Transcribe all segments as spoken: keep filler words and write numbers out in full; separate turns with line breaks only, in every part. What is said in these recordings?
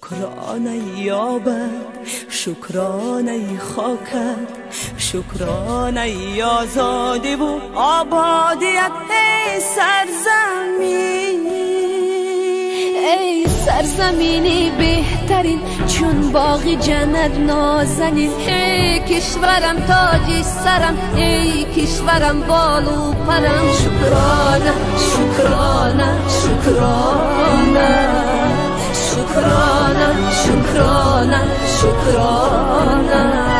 شکرانه یابد شکرانه خاکت شکرانه آزادی و آبادیت ای سرزمین
ای سرزمینی بهترین چون باغی جنت نازنین ای کشورم تاجی سرم ای کشورم بالو پرم شکرانه شکرانه شکرانه شکرانه شکرانه شکرانه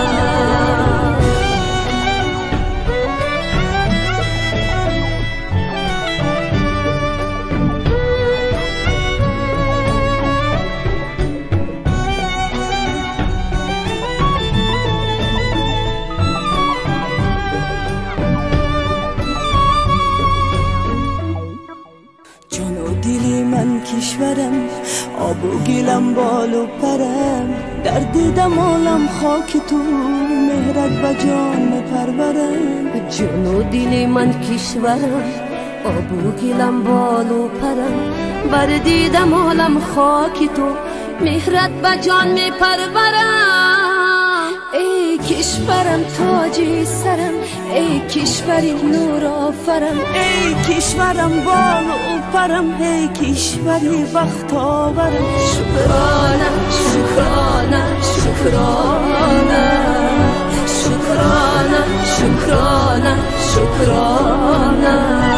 جان و دلی من کشورم آب و گلم بال و پرم در دیدم عالم خاک تو مهرت به جان میپرورم
جان و دلی من کشورم آب و گلم بال و پرم بر دیدم عالم خاک تو مهرت به جان میپرورم ای کشورم تاج سرم ای کشوری نور آفرم
ای کشورم بال و پرم ای کشوری بخت آورم
شکرانه شکرانه شکرانه شکرانه شکرانه شکرانه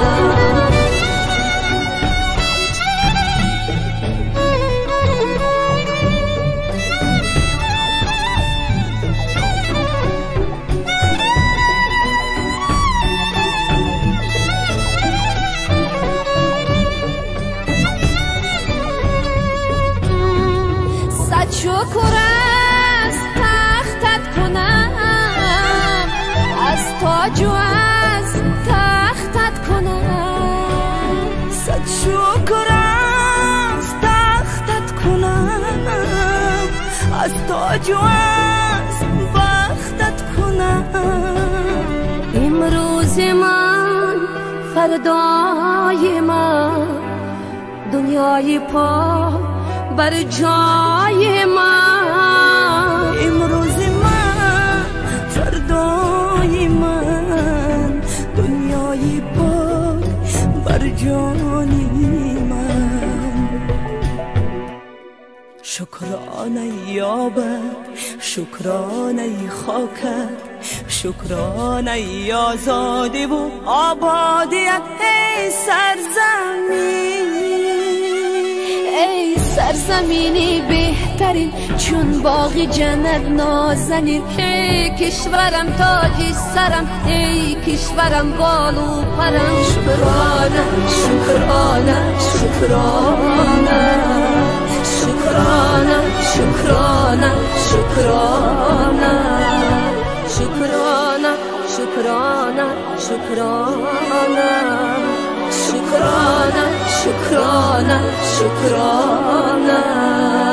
شکر است تختت کنم از تاج و از تختت کنم
صد شکر است تختت کنم از تاج و از بختت کنم
امروز من فردای من دنیای پا بر جای من
امروز من فردای من دنیای پاک بر جانی من شکرانه یابد شکرانه خاکت شکرانه آزادی و آبادیت ای سرزمین
ای سرزمینی بهترین چون باغی جنت نازنین ای کشورم تاجی سرم ای کشورم بالو پرم شکرانه شکرانه شکرانه شکرانه شکرانه شکرانه شکرانه شکرانه شکرانه شکرانه شکرانه شکرانه